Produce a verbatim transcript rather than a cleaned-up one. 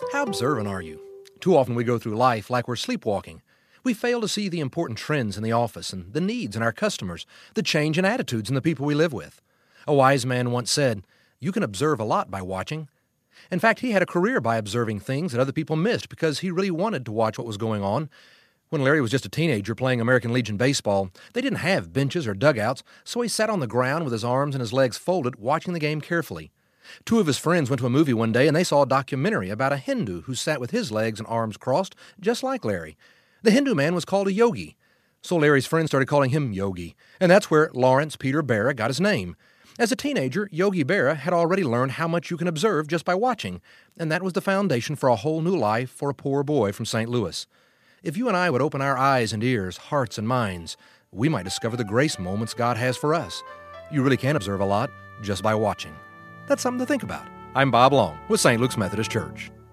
How observant are you? Too often we go through life like we're sleepwalking. We fail to see the important trends in the office and the needs in our customers, the change in attitudes in the people we live with. A wise man once said, "You can observe a lot by watching." In fact, he had a career by observing things that other people missed because he really wanted to watch what was going on. When Larry was just a teenager playing American Legion baseball, they didn't have benches or dugouts, so he sat on the ground with his arms and his legs folded, watching the game carefully. Two of his friends went to a movie one day and they saw a documentary about a Hindu who sat with his legs and arms crossed, just like Larry. The Hindu man was called a yogi. So Larry's friends started calling him Yogi, and that's where Lawrence Peter Berra got his name. As a teenager, Yogi Berra had already learned how much you can observe just by watching, and that was the foundation for a whole new life for a poor boy from Saint Louis. If you and I would open our eyes and ears, hearts and minds, we might discover the grace moments God has for us. You really can observe a lot just by watching. That's something to think about. I'm Bob Long with Saint Luke's Methodist Church.